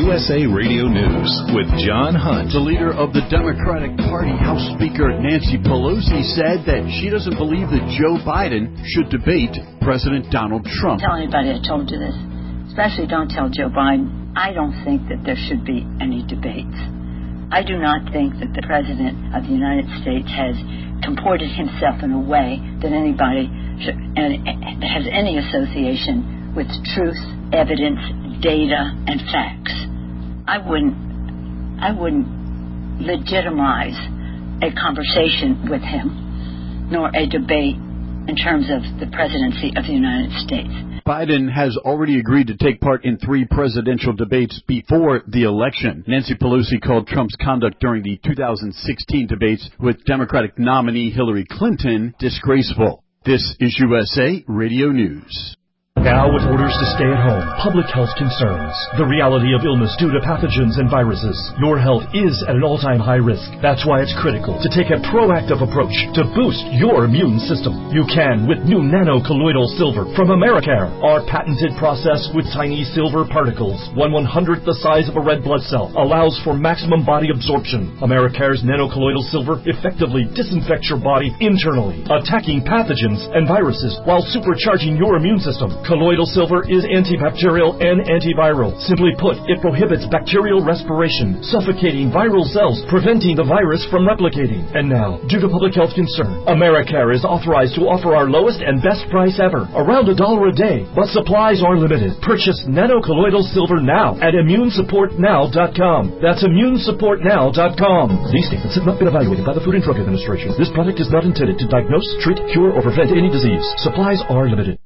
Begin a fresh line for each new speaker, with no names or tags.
USA Radio News with John Hunt.
The leader of the Democratic Party, House Speaker Nancy Pelosi, said that she doesn't believe that Joe Biden should debate President Donald Trump.
Tell anybody I told you this, especially don't tell Joe Biden. I don't think that there should be any debates. I do not think that the President of the United States has comported himself in a way that anybody has any association with truth, evidence, data, and facts. I wouldn't legitimize a conversation with him, nor a debate in terms of the presidency of the United States.
Biden has already agreed to take part in 3 presidential debates before the election. Nancy Pelosi called Trump's conduct during the 2016 debates with Democratic nominee Hillary Clinton disgraceful. This is USA Radio News.
Now with orders to stay at home, public health concerns, the reality of illness due to pathogens and viruses. Your health is at an all-time high risk. That's why it's critical to take a proactive approach to boost your immune system. You can with new nano-colloidal silver from Americare. Our patented process with tiny silver particles, 1/100th the size of a red blood cell, allows for maximum body absorption. Americare's nano-colloidal silver effectively disinfects your body internally, attacking pathogens and viruses while supercharging your immune system. Colloidal silver is antibacterial and antiviral. Simply put, it prohibits bacterial respiration, suffocating viral cells, preventing the virus from replicating. And now, due to public health concern, Americare is authorized to offer our lowest and best price ever, around $1 a day. But supplies are limited. Purchase nano-colloidal silver now at immunesupportnow.com. That's immunesupportnow.com. These statements have not been evaluated by the Food and Drug Administration. This product is not intended to diagnose, treat, cure, or prevent any disease. Supplies are limited.